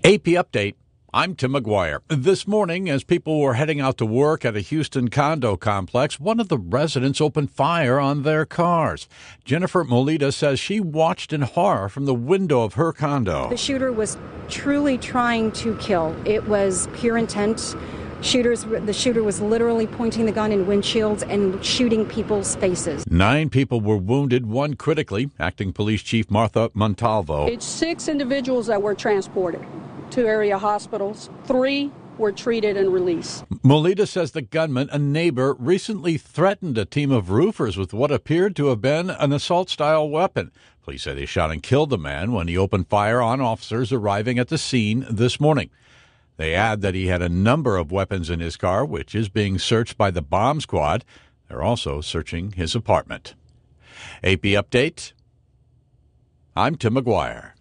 AP Update. I'm Tim McGuire. This morning, as people were heading out to work at a Houston condo complex, one of the residents opened fire on their cars. Jennifer Molita says she watched in horror from the window of her condo. The shooter was truly trying to kill. It was pure intent. The shooter was literally pointing the gun in windshields and shooting people's faces. 9 people were wounded, 1 critically. Acting Police Chief Martha Montalvo. It's 6 individuals that were transported to area hospitals. 3 were treated and released. Molita says the gunman, a neighbor, recently threatened a team of roofers with what appeared to have been an assault-style weapon. Police say they shot and killed the man when he opened fire on officers arriving at the scene this morning. They add that he had a number of weapons in his car, which is being searched by the bomb squad. They're also searching his apartment. AP Update. I'm Tim McGuire.